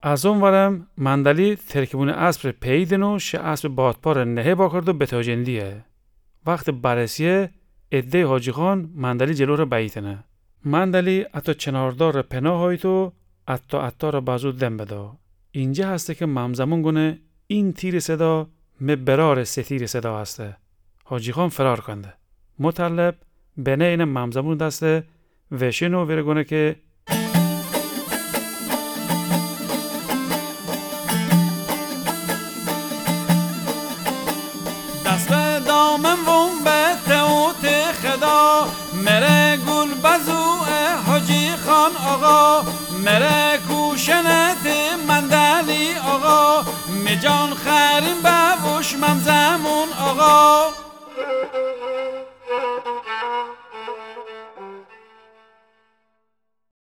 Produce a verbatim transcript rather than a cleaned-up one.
از اون ورم مندلی ترکیبون اسب پیدنو شه اسب بادپار نهه با کرد و بتاجندیه. وقت بررسیه اده حاجی خان مندلی جلو رو بیتنه. مندلی اتو چناردار پناه هایتو اتو اتو رو بازو دم بدا. اینجا هسته که ممزمون گونه این تیر صدا مبرار ستیر صدا هسته. حاجی خان فرار کنده. مطلب بنه این ممزمون دسته وشنو ورگونه که دست دامن وم به توت خدا مره گل بزو حاجی خان آقا مره کوشنت مندلی آقا می جان خریم بوش ممزمون آقا